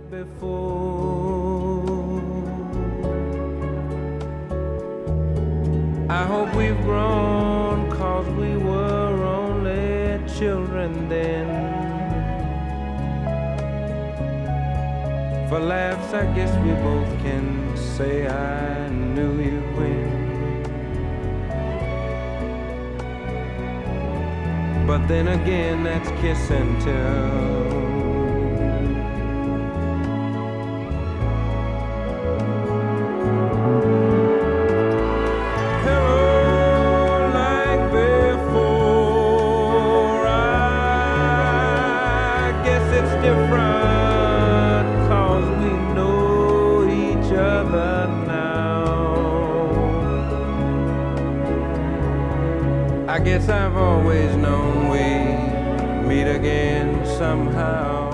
before. I hope we've grown, 'cause we were only children then. For laughs, I guess we both can say I knew you when. But then again, that's kiss and tell. Different, 'cause we know each other now. I guess I've always known we'd meet again somehow.